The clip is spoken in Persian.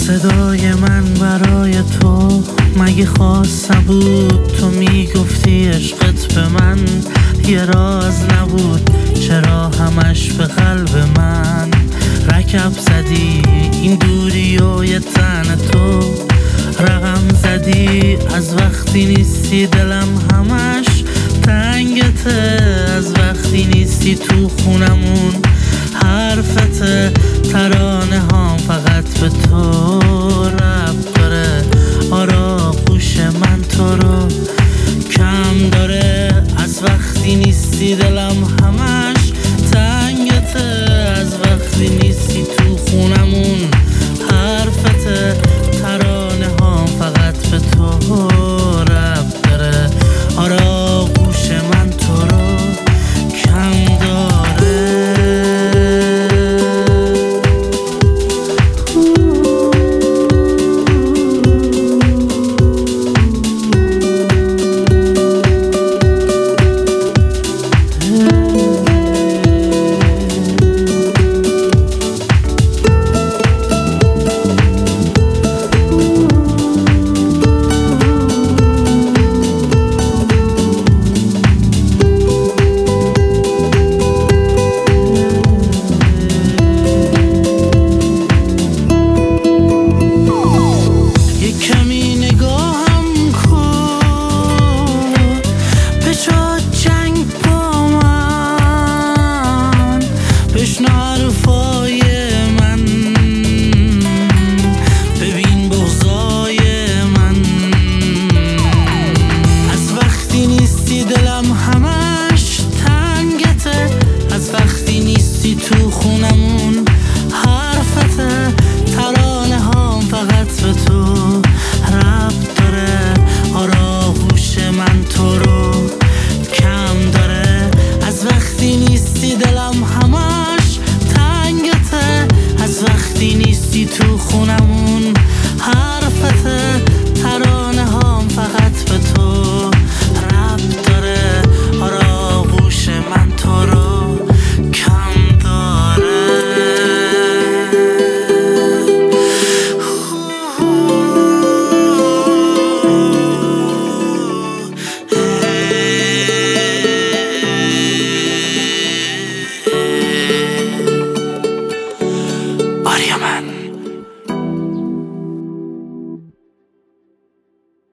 صدای من برای تو مگه خاص نبود؟ تو میگفتی عشقت به من یه راز نبود، چرا همش به قلب من رکب زدی؟ این دوری و یه تن تو رقم زدی. از وقتی نیستی دلم همش تنگته، از وقتی نیستی تو خونمون حرفته. ترانه هام فقط به تو رب داره، آراغوش من تو رو کم داره. از وقتی نیستی دلم